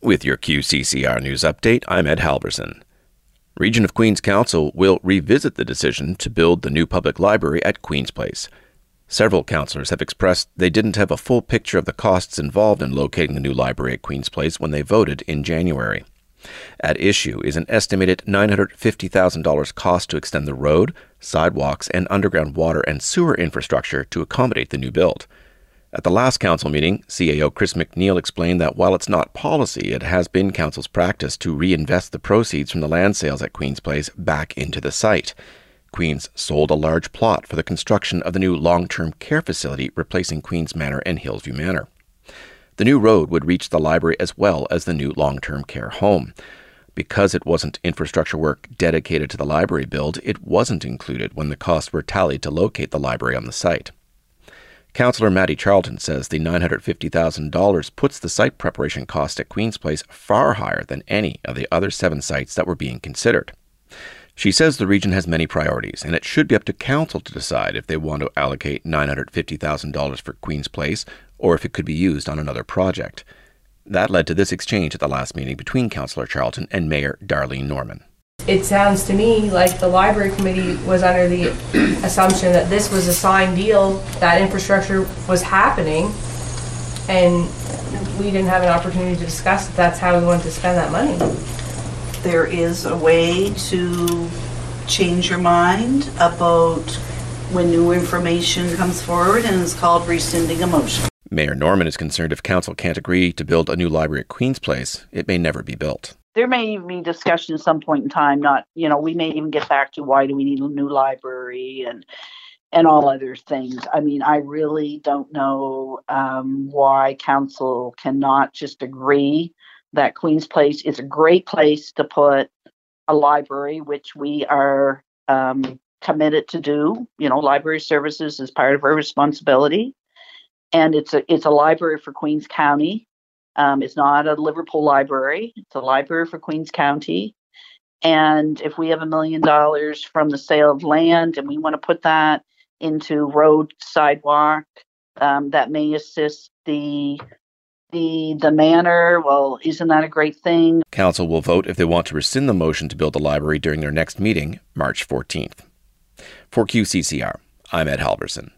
With your QCCR News Update, I'm Ed Halverson. Region of Queens Council will revisit the decision to build the new public library at Queen's Place. Several councillors have expressed they didn't have a full picture of the costs involved in locating the new library at Queen's Place when they voted in January. At issue is an estimated $950,000 cost to extend the road, sidewalks, and underground water and sewer infrastructure to accommodate the new build. At the last council meeting, CAO Chris McNeil explained that while it's not policy, it has been council's practice to reinvest the proceeds from the land sales at Queen's Place back into the site. Queen's sold a large plot for the construction of the new long-term care facility replacing Queen's Manor and Hillsview Manor. The new road would reach the library as well as the new long-term care home. Because it wasn't infrastructure work dedicated to the library build, it wasn't included when the costs were tallied to locate the library on the site. Councillor Matty Charlton says the $950,000 puts the site preparation cost at Queen's Place far higher than any of the other 7 sites that were being considered. She says the region has many priorities, and it should be up to council to decide if they want to allocate $950,000 for Queen's Place or if it could be used on another project. That led to this exchange at the last meeting between Councillor Charlton and Mayor Darlene Norman. It sounds to me like the library committee was under the assumption that this was a signed deal, that infrastructure was happening, and we didn't have an opportunity to discuss if that's how we wanted to spend that money. There is a way to change your mind about when new information comes forward, and it's called rescinding a motion. Mayor Norman is concerned if council can't agree to build a new library at Queen's Place, it may never be built. There may even be discussion at some point in time, we may even get back to why do we need a new library and all other things. I mean, I really don't know why council cannot just agree that Queen's Place is a great place to put a library, which we are committed to do. Library services is part of our responsibility. And it's a library for Queens County. It's not a Liverpool library. It's a library for Queens County. And if we have $1 million from the sale of land and we want to put that into road, sidewalk, that may assist the manor, well, isn't that a great thing? Council will vote if they want to rescind the motion to build the library during their next meeting, March 14th. For QCCR, I'm Ed Halverson.